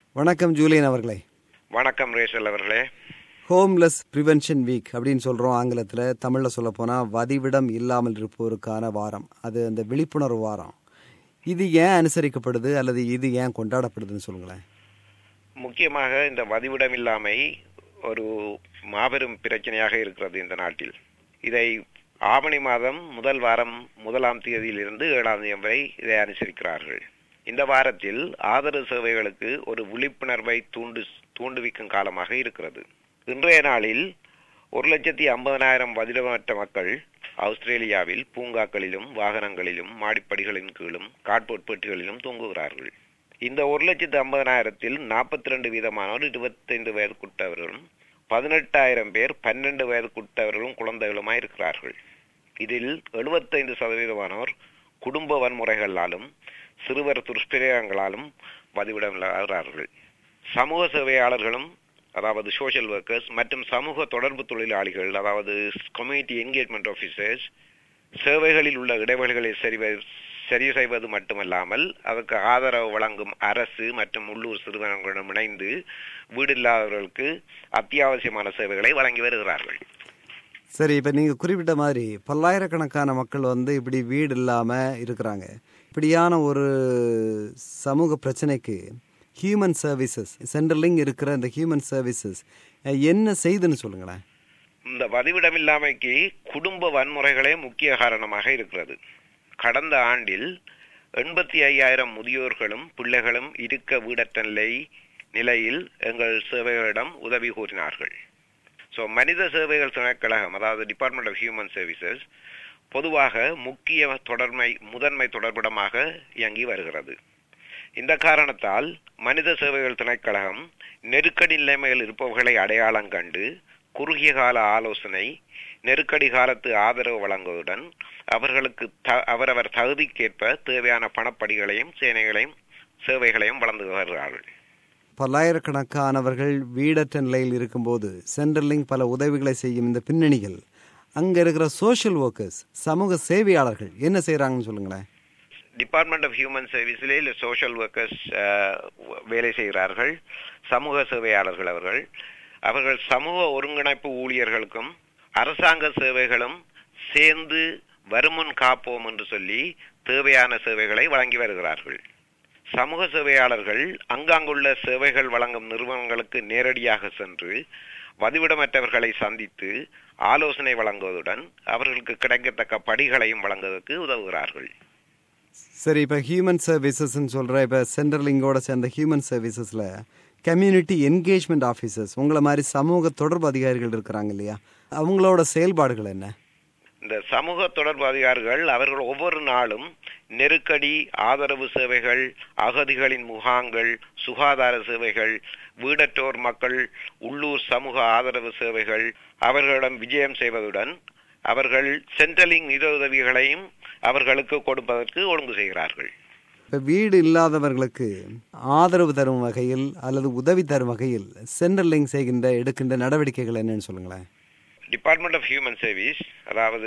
வணக்கம் ஜூலியன் அவர்களே. வணக்கம் ரேசல் அவர்களே. ஹோம்லெஸ் ப்ரிவென்ஷன் வீக் அப்படின்னு சொல்கிறோம் ஆங்கிலத்தில். தமிழில் சொல்ல போனால் வதிவிடம் இல்லாமல் இருப்போருக்கான வாரம். அது அந்த விழிப்புணர்வு வாரம். இது ஏன் அனுசரிக்கப்படுது அல்லது இது ஏன் கொண்டாடப்படுதுன்னு சொல்லுங்களேன். முக்கியமாக இந்த வதிவிடம் இல்லாமை ஒரு மாபெரும் பிரச்சனையாக இருக்கிறது இந்த நாட்டில். இதை ஆவணி மாதம் முதல் வாரம் 1ஆம் தேதியிலிருந்து 7ஆம் தேதி வரை இதை அனுசரிக்கிறார்கள். இந்த வாரத்தில் ஆதரவு சேவைகளுக்கு ஒரு விழிப்புணர்வை தூண்டுவிக்கும் காலமாக இருக்கிறது. இன்றைய நாளில் 1,50,000 வதிவிடமற்ற மக்கள் ஆஸ்திரேலியாவில் பூங்காக்களிலும் வாகனங்களிலும் மாடிப்படிகளின் கீழும் கார்ட்போர்ட் பெட்டிகளிலும் தூங்குகிறார்கள். இந்த 1,50,000-ல் 42% 25 வயதுக்குட்பட்டவர்களும் 18,000 பேர் 12 வயதுக்குட்பட்டவர்களும் குழந்தைகளுமாய் இருக்கிறார்கள். இதில் 75% குடும்ப வன்முறைகளாலும் சிறுவர் துஷ்பிரயோகங்களாலும் வதிவிடமாகிறார்கள். சமூக சேவையாளர்களும் அதாவது சோஷியல் ஒர்க்கர்ஸ் மற்றும் சமூக தொடர்பு தொழிலாளிகள் அதாவது கம்யூனிட்டி என்கேஜ்மெண்ட் ஆஃபீஸர்ஸ் சேவைகளில் உள்ள இடைவெளிகளை சரி செய்வது மட்டுமல்லாமல் அதற்கு ஆதரவு வழங்கும் அரசு மற்றும் உள்ளூர் நிறுவனங்களுடன் இணைந்து வீடு இல்லாதவர்களுக்கு அத்தியாவசியமான சேவைகளை வழங்கி வருகிறார்கள். சரி, இப்போ நீங்கள் குறிப்பிட்ட மாதிரி பல்லாயிரக்கணக்கான மக்கள் இப்படி வீடு இல்லாமல் இருக்கிறாங்க. இப்படியான ஒரு சமூக பிரச்சனைக்கு ஹியூமன் சர்வீசஸ் சென்ட்ரலிங் இருக்கிற இந்த ஹியூமன் சர்வீசஸ் என்ன செய்துன்னு சொல்லுங்களேன். இந்த வதிவிடமில்லாமைக்கு குடும்ப வன்முறைகளே முக்கிய காரணமாக இருக்கிறது. கடந்த ஆண்டில் 85,000 முதியோர்களும் பிள்ளைகளும் இருக்க வீடற்ற நிலையில் எங்கள் சேவைகளிடம் உதவி கோரினார்கள். மனித சேவைகள் திணைக்களம் அதாவது டிபார்ட்மெண்ட் ஆஃப் ஹியூமன் சர்வீசஸ் பொதுவாக முதன்மை தொடர்பிடமாக இயங்கி வருகிறது. இந்த காரணத்தால் மனித சேவைகள் திணைக்களம் நெருக்கடி நிலைமையில் இருப்பவர்களை அடையாளம் கண்டு குறுகிய கால ஆலோசனை, நெருக்கடி காலத்து ஆதரவு வழங்குவதுடன் அவர்களுக்கு அவரவர் தகுதிக்கேற்ப தேவையான பணப்படிகளையும் சேவைகளையும் வழங்கு வருகிறார்கள். பல்லாயிரக்கணக்கானவர்கள் வீடற்ற நிலையில் இருக்கும்போது சென்ட்ரலிங் பல உதவிகளை செய்யும் இந்த பின்னணிகள் அங்கே இருக்கிற சோஷியல் ஒர்க்கர்ஸ் சமூக சேவையாளர்கள் என்ன செய்கிறாங்கன்னு சொல்லுங்களேன். டிபார்ட்மெண்ட் ஆஃப் ஹியூமன் சர்வீஸிலே சோஷியல் ஒர்க்கர்ஸ் வேலை செய்கிறார்கள். சமூக சேவையாளர்கள் அவர்கள் சமூக ஒருங்கிணைப்பு ஊழியர்களுக்கும் அரசாங்க சேவைகளும் சேர்ந்து வருமுன் காப்போம் என்று சொல்லி தேவையான சேவைகளை வழங்கி வருகிறார்கள். சமூக சேவையாளர்கள் அங்காங்குள்ள சேவைகள் வழங்கும் நிறுவனங்களுக்கு நேரடியாக சென்று வதிவிடமற்றவர்களை சந்தித்து ஆலோசனை வழங்குவதுடன் அவர்களுக்கு கிடைக்கத்தக்க படிகளையும் வழங்குவதற்கு உதவுகிறார்கள். சரி, இப்போ ஹியூமன் சர்வீசஸ்ன்னு சொல்கிற இப்போ சென்ட்ரலிங்கோட சேர்ந்த ஹியூமன் சர்வீசஸில் கம்யூனிட்டி என்கேஜ்மெண்ட் ஆஃபீஸர்ஸ் உங்களை மாதிரி சமூக தொடர்பு அதிகாரிகள் இருக்கிறாங்க இல்லையா, அவங்களோட செயல்பாடுகள் என்ன? இந்த சமூக தொடர்பு அதிகாரிகள் அவர்கள் ஒவ்வொரு நாளும் நெருக்கடி ஆதரவு சேவைகள், அகதிகளின் முகாங்கள், சுகாதார சேவைகள், வீடற்றோர் மக்கள், உள்ளூர் சமூக ஆதரவு சேவைகள் அவர்களிடம் விஜயம் செய்வதுடன் அவர்கள் சென்ட்ரலிங் நிதி உதவிகளையும் அவர்களுக்கு கொடுப்பதற்கு ஒழுங்கு செய்கிறார்கள். இப்போ வீடு இல்லாதவர்களுக்கு ஆதரவு தரும் வகையில் அல்லது உதவி தரும் வகையில் சென்ட்ரலிங் எடுக்கின்ற நடவடிக்கைகள் என்னன்னு சொல்லுங்களேன். டிபார்ட்மெண்ட் ஆஃப் ஹியூமன் சர்வீஸ் அதாவது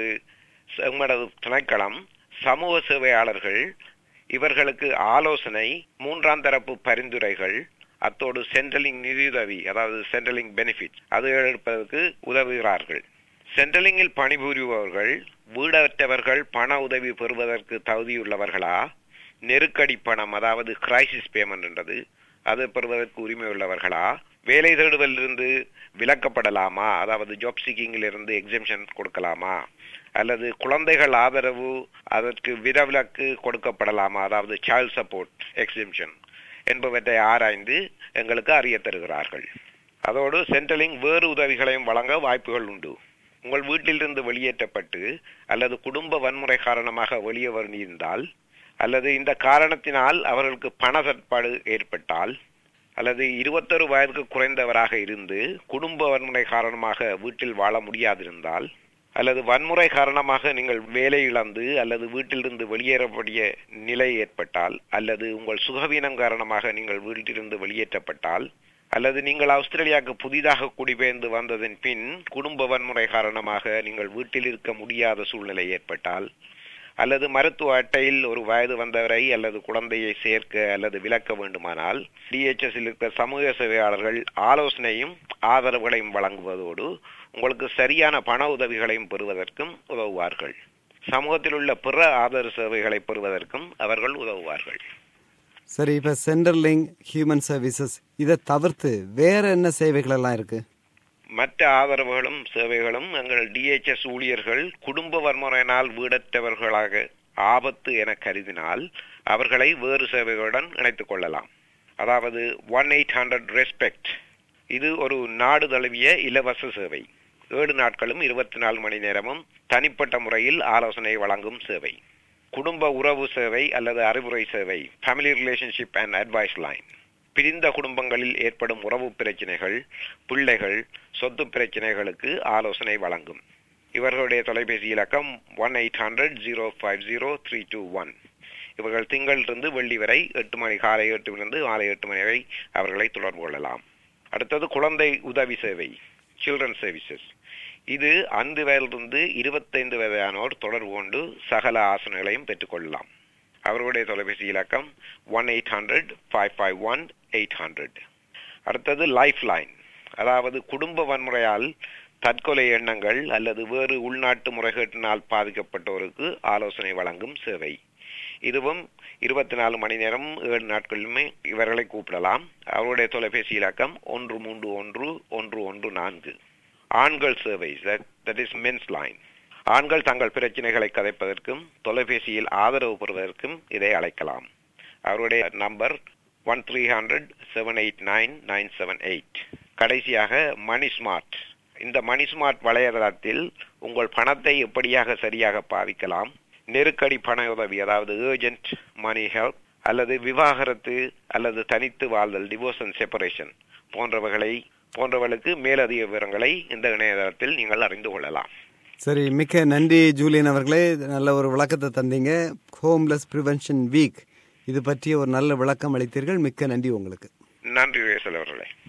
திணைக்களம் சமூக சேவையாளர்கள் இவர்களுக்கு ஆலோசனை, 3ஆம் தரப்பு பரிந்துரைகள், அத்தோடு சென்ட்ரலிங் நிதியுதவி அதாவது சென்ட்ரலிங் பெனிஃபிட் அது எடுப்பதற்கு உதவுகிறார்கள். சென்ட்ரலிங்கில் பணிபுரிபவர்கள் வீடற்றவர்கள் பண உதவி பெறுவதற்கு தகுதியுள்ளவர்களா, நெருக்கடி பணம் அதாவது கிரைசிஸ் பேமெண்ட் என்றது அது பெறுவதற்கு உரிமை உள்ளவர்களா, வேலை தேடுவதிலிருந்து விலக்கப்படலாமா அதாவது ஜாப் சீக்கிங்கில் இருந்து எக்ஸம்ஷன் கொடுக்கலாமா, அல்லது குழந்தைகள் ஆதரவு அதற்கு விலக்கு கொடுக்கப்படலாமா அதாவது சைல்ட் சப்போர்ட் எக்ஸம்ஷன் என்பவற்றை ஆராய்ந்து எங்களுக்கு அறிய தருகிறார்கள். அதோடு சென்ட்ரலிங் வேறு உதவிகளையும் வழங்க வாய்ப்புகள் உண்டு. உங்கள் வீட்டிலிருந்து வெளியேற்றப்பட்டு அல்லது குடும்ப வன்முறை காரணமாக வெளியே வேண்டியிருந்தால் அல்லது இந்த காரணத்தினால் அவர்களுக்கு பண தட்டுப்பாடு ஏற்பட்டால் அல்லது 21 வயதுக்கு குறைந்தவராக இருந்து குடும்ப வன்முறை காரணமாக வீட்டில் வாழ முடியாதிருந்தால் அல்லது வன்முறை காரணமாக நீங்கள் வேலை இழந்து அல்லது வீட்டிலிருந்து வெளியேறக்கூடிய நிலை ஏற்பட்டால் அல்லது உங்கள் சுகவீனம் காரணமாக நீங்கள் வீட்டிலிருந்து வெளியேற்றப்பட்டால் அல்லது நீங்கள் ஆஸ்திரேலியாவுக்கு புதிதாக குடிபெயர்ந்து வந்ததன் பின் குடும்ப வன்முறை காரணமாக நீங்கள் வீட்டில் இருக்க முடியாத சூழ்நிலை ஏற்பட்டால் அல்லது மருத்துவ அட்டையில் ஒரு வயது வந்தவரை அல்லது குழந்தையை சேர்க்க அல்லது விலக்க வேண்டுமானால் DHS இருக்கிற சமூக சேவையாளர்கள் ஆலோசனையும் ஆதரவுகளையும் வழங்குவதோடு உங்களுக்கு சரியான பண உதவிகளையும் பெறுவதற்கும் உதவுவார்கள். சமூகத்தில் உள்ள பிற ஆதரவு சேவைகளை பெறுவதற்கும் அவர்கள் உதவுவார்கள். சரி, இப்ப சென்ட்ரலிங்க் ஹியூமன் சர்வீசஸ் இதை தவிர்த்து வேற என்ன சேவைகள் எல்லாம் இருக்கு? மற்ற ஆதரவுகளும் சேவைகளும் எங்கள் DHS ஊழியர்கள் குடும்ப வன்முறையினால் வீடற்றவர்களாக ஆபத்து என கருதினால் அவர்களை வேறு சேவைகளுடன் இணைத்துக் கொள்ளலாம். அதாவது 1-800 ரெஸ்பெக்ட், இது ஒரு நாடு தழுவிய இலவச சேவை. 7 நாட்களும் 24 மணி நேரமும் தனிப்பட்ட முறையில் ஆலோசனை வழங்கும் சேவை. குடும்ப உறவு சேவை அல்லது அறிவுரை சேவை, family relationship and advice line. பிரிந்த குடும்பங்களில் ஏற்படும் உறவு பிரச்சனைகள், பிள்ளைகள், சொத்து பிரச்சனைகளுக்கு ஆலோசனை வழங்கும். இவர்களுடைய தொலைபேசி இலக்கம் 1-800-050-321. இவர்கள் திங்களிலிருந்து வெள்ளி வரை 8 மணி காலை 8 மாலை 8 மணி வரை அவர்களை தொடர்பு கொள்ளலாம். அடுத்தது குழந்தை உதவி சேவை, சில்ட்ரன் சர்வீசஸ். இது 5 வயதிலிருந்து 25 வயதானோர் தொடர்பு கொண்டு சகல ஆசனங்களையும் பெற்றுக்கொள்ளலாம். அவர்களுடைய தொலைபேசி இலக்கம் 1-800-551-800. அடுத்தது லைஃப் லைன், அதாவது குடும்ப வன்முறையால் தற்கொலை எண்ணங்கள் அல்லது வேறு உள்நாட்டு முறைகேட்டினால் பாதிக்கப்பட்டோருக்கு ஆலோசனை வழங்கும் சேவை. இதுவும் 24 மணி நேரம் 7 நாட்களுமே இவர்களை கூப்பிடலாம். அவருடைய தொலைபேசி இலக்கம் 131-114. ஆண்கள் சேவை, that is men's line. ஆண்கள் தங்கள் பிரச்சனைகளை கதைப்பதற்கும் தொலைபேசியில் ஆதரவு பெறுவதற்கும் இதை அழைக்கலாம். அவருடைய நம்பர் 1-300-789-978. கடைசியாக மணி ஸ்மார்ட். இந்த மணி ஸ்மார்ட் வலையதளத்தில் உங்கள் பணத்தை எப்படியாக சரியாக பாவிக்கலாம், நெருக்கடி பண உதவி, அதாவது ஏர்ஜென்ட் மணி ஹெல்ப், அல்லது விவாகரத்து அல்லது தனித்து வாழ்தல், டிவோர்ஸ் அண்ட் செப்பரேஷன் போன்றவர்களுக்கு மேலதிக விவரங்களை இந்த இணையதளத்தில் நீங்கள் அறிந்து கொள்ளலாம். சரி, மிக்க நன்றி ஜூலியன் அவர்களே. நல்ல ஒரு விளக்கத்தை தந்தீங்க. ஹோம்லெஸ் பிரிவென்ஷன் வீக் இது பற்றிய ஒரு நல்ல விளக்கம் அளித்தீர்கள். மிக்க நன்றி உங்களுக்கு. நன்றி ரேசல் அவர்களே.